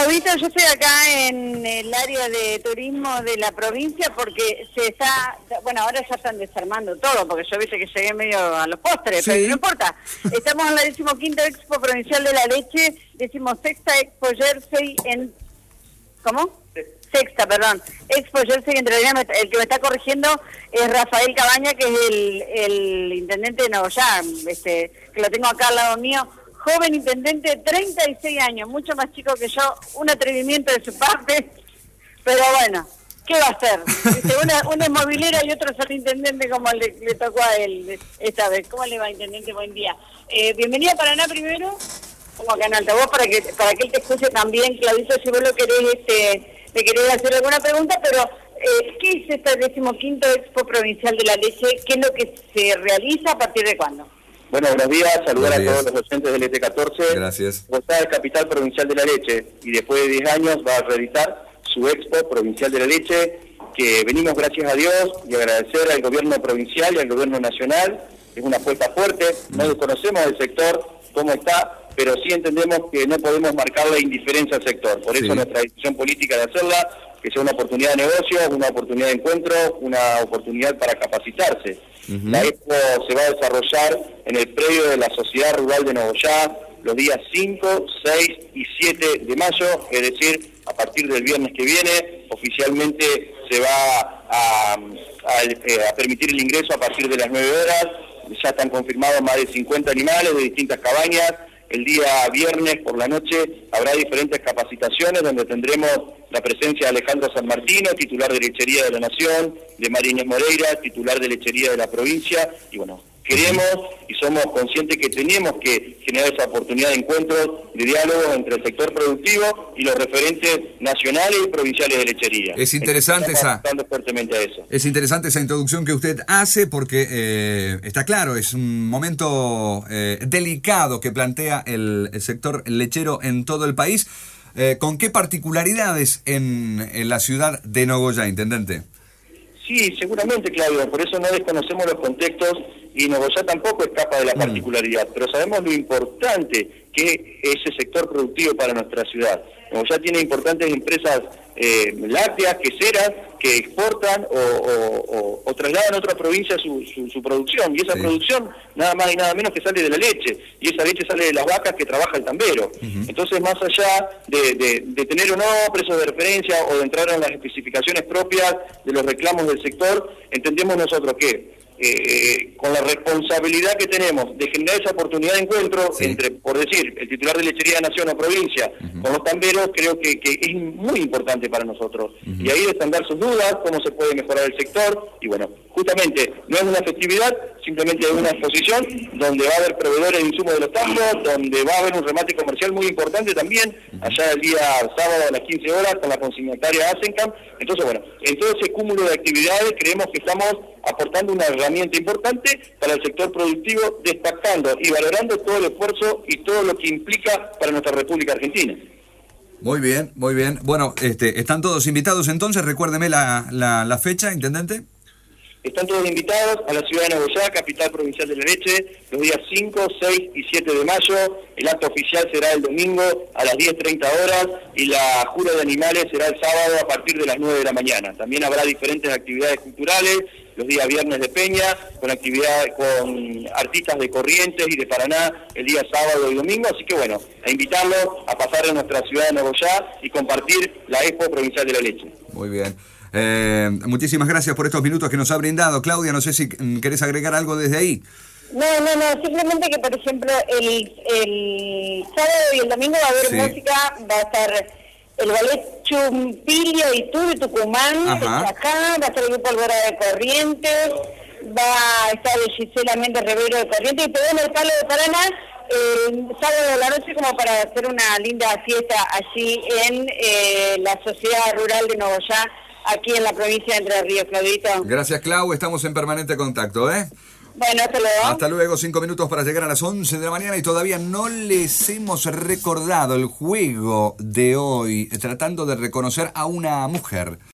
Claudito, yo estoy acá en el área de turismo de la provincia porque bueno, ahora ya están desarmando todo, porque yo viste que llegué medio a los postres, Sí. pero no importa. Estamos en la 15ª Expo Provincial de la Leche, 16ª Expo Jersey en... ¿Cómo? Sexta, perdón. Expo Jersey en realidad el que me está corrigiendo es Rafael Cabaña, que es el intendente de Nogoyá, que lo tengo acá al lado mío. Joven intendente, 36 años, mucho más chico que yo, un atrevimiento de su parte, pero bueno, ¿qué va a hacer? Una es movilera y otro es el intendente como le tocó a él esta vez. ¿Cómo le va, intendente? Buen día. Bienvenida a Paraná primero, como acá en altavoz, para que él te escuche también, Claudito, si vos lo querés, le querés hacer alguna pregunta, pero ¿qué es esta 15ª Expo Provincial de la Leche? ¿Qué es lo que se realiza, a partir de cuándo? Bueno, buenos días, saludar a todos los oyentes del ET14. Gracias. Gozá de Capital Provincial de la Leche y después de 10 años va a realizar su Expo Provincial de la Leche, que venimos, gracias a Dios, y agradecer al gobierno provincial y al gobierno nacional. Es una apuesta fuerte, no desconocemos el sector, cómo está, pero sí entendemos que no podemos marcarle indiferencia al sector. Por eso nuestra decisión política de hacerla, que sea una oportunidad de negocio, una oportunidad de encuentro, una oportunidad para capacitarse. La Expo se va a desarrollar en el predio de la Sociedad Rural de Nogoyá los días 5, 6 y 7 de mayo, es decir, a partir del viernes que viene, oficialmente se va a permitir el ingreso a partir de las 9 horas, ya están confirmados más de 50 animales de distintas cabañas. El día viernes por la noche habrá diferentes capacitaciones donde tendremos la presencia de Alejandro San Martino, titular de Lechería de la Nación, de María Inés Moreira, titular de Lechería de la provincia, y bueno, queremos y somos conscientes que tenemos que generar esa oportunidad de encuentros, de diálogo entre el sector productivo y los referentes nacionales y provinciales de lechería. Es interesante fuertemente a eso. Es interesante esa introducción que usted hace porque está claro, es un momento delicado que plantea el sector lechero en todo el país. ¿Con qué particularidades en la ciudad de Nogoyá, intendente? Sí, seguramente, Claudio, por eso no desconocemos los contextos y Nogoyá tampoco escapa de la particularidad, pero sabemos lo importante que es ese sector productivo para nuestra ciudad. Nogoyá tiene importantes empresas lácteas, queseras, que exportan o trasladan a otra provincia su producción, y esa producción nada más y nada menos que sale de la leche, y esa leche sale de las vacas que trabaja el tambero. Entonces, más allá de tener o no precios de referencia o de entrar en las especificaciones propias de los reclamos del sector, entendemos nosotros que con la responsabilidad que tenemos de generar esa oportunidad de encuentro entre, por decir, el titular de Lechería de Nación o provincia, con los tamberos, creo que es muy importante para nosotros. Y ahí están dar sus dudas, cómo se puede mejorar el sector, y bueno, justamente no es una festividad, simplemente es una exposición donde va a haber proveedores de insumos de los tambos, donde va a haber un remate comercial muy importante también, allá el día sábado a las 15 horas con la consignataria Asencam. Entonces, bueno, en todo ese cúmulo de actividades creemos que estamos aportando una herramienta importante para el sector productivo, destacando y valorando todo el esfuerzo y todo lo que implica para nuestra República Argentina. Muy bien, muy bien. Bueno, están todos invitados entonces, recuérdeme la fecha, intendente. Están todos invitados a la ciudad de Nogoyá, capital provincial de la leche, los días 5, 6 y 7 de mayo. El acto oficial será el domingo a las 10:30 horas y la jura de animales será el sábado a partir de las 9 de la mañana. También habrá diferentes actividades culturales, los días viernes de Peña, con artistas de Corrientes y de Paraná el día sábado y domingo. Así que bueno, a invitarlos a pasar en nuestra ciudad de Nogoyá y compartir la Expo Provincial de la Leche. Muy bien. Muchísimas gracias por estos minutos que nos ha brindado. Claudia, no sé si querés agregar algo desde ahí. No, simplemente que, por ejemplo, el sábado y el domingo va a haber música, va a estar el ballet Chumpilio y tú de Tucumán, acá, va a estar el grupo Alborada de Corrientes, va a estar Gisela Méndez Rivero de Corrientes, y todo en el Palo de Paraná, sábado de la noche, como para hacer una linda fiesta allí en la Sociedad Rural de Nogoyá, aquí en la provincia de Entre Ríos. Claudito. Gracias, Clau, estamos en permanente contacto, Bueno, hasta luego. Hasta luego, 5 minutos para llegar a las 11 de la mañana y todavía no les hemos recordado el juego de hoy, tratando de reconocer a una mujer.